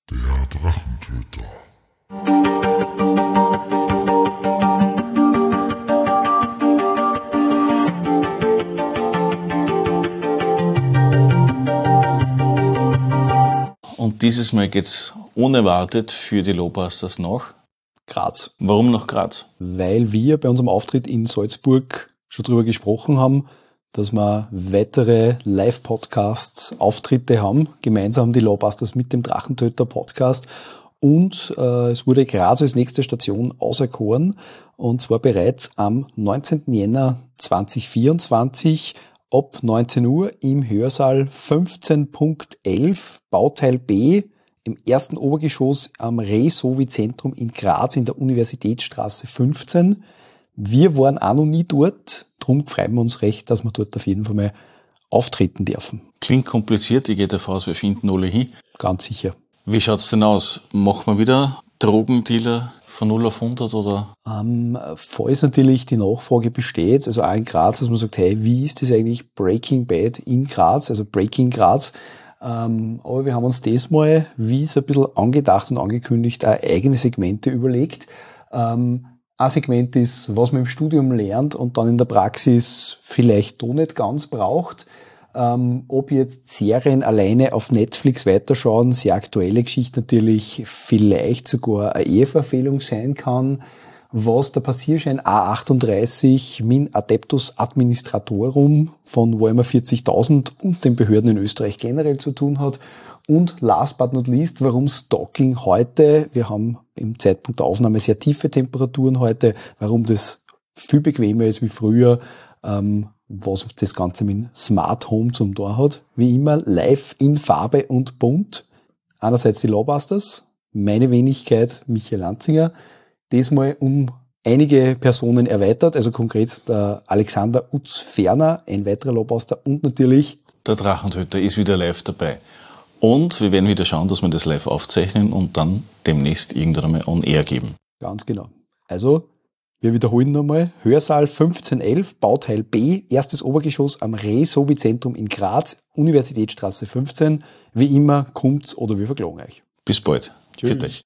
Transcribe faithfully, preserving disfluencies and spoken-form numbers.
Der Drachentöter. Und dieses Mal geht's unerwartet für die Lowbusters nach Graz. Warum nach Graz? Weil wir bei unserem Auftritt in Salzburg schon drüber gesprochen haben, dass wir weitere Live-Podcasts, Auftritte haben, gemeinsam die Lowbusters mit dem Drachentöter-Podcast. Und äh, es wurde Graz als nächste Station auserkoren, und zwar bereits am neunzehnten Jänner zweitausendvierundzwanzig ab neunzehn Uhr im Hörsaal fünfzehn Punkt elf, Bauteil B, im ersten Obergeschoss am Resovi-Zentrum in Graz in der Universitätsstraße fünfzehn. Wir waren auch noch nie dort, darum freuen wir uns recht, dass wir dort auf jeden Fall mal auftreten dürfen. Klingt kompliziert, ich gehe davon aus, wir finden alle hin. Ganz sicher. Wie schaut's denn aus? Machen wir wieder Drogendealer von null auf hundert oder? Ähm, falls natürlich die Nachfrage besteht, also auch in Graz, dass man sagt, hey, wie ist das eigentlich Breaking Bad in Graz, also Breaking Graz? Ähm, aber wir haben uns diesmal, wie es ein bisschen angedacht und angekündigt, auch eigene Segmente überlegt. Ähm, ein Segment ist, was man im Studium lernt und dann in der Praxis vielleicht doch nicht ganz braucht. Ähm, ob jetzt Serien alleine auf Netflix weiterschauen, sehr aktuelle Geschichte natürlich, vielleicht sogar eine Eheverfehlung sein kann, was der Passierschein A achtunddreißig Min Adeptus Administratorum von Warhammer vierzigtausend und den Behörden in Österreich generell zu tun hat. Und last but not least, warum Stalking heute, wir haben im Zeitpunkt der Aufnahme sehr tiefe Temperaturen heute, warum das viel bequemer ist wie früher, ähm, was das Ganze mit Smart Home zum Tor hat. Wie immer live in Farbe und bunt. Einerseits die Lowbusters, meine Wenigkeit Michael Lanzinger, diesmal um einige Personen erweitert, also konkret der Alexander Utz-Ferner, ein weiterer Lowbuster, und natürlich der Drachentöter ist wieder live dabei. Und wir werden wieder schauen, dass wir das live aufzeichnen und dann demnächst irgendwann einmal on air geben. Ganz genau. Also, wir wiederholen nochmal. Hörsaal fünfzehn elf, Bauteil B, erstes Obergeschoss am Resovi-Zentrum in Graz, Universitätsstraße fünfzehn. Wie immer, kommt's oder wir verklagen euch. Bis bald. Tschüss. Für dich.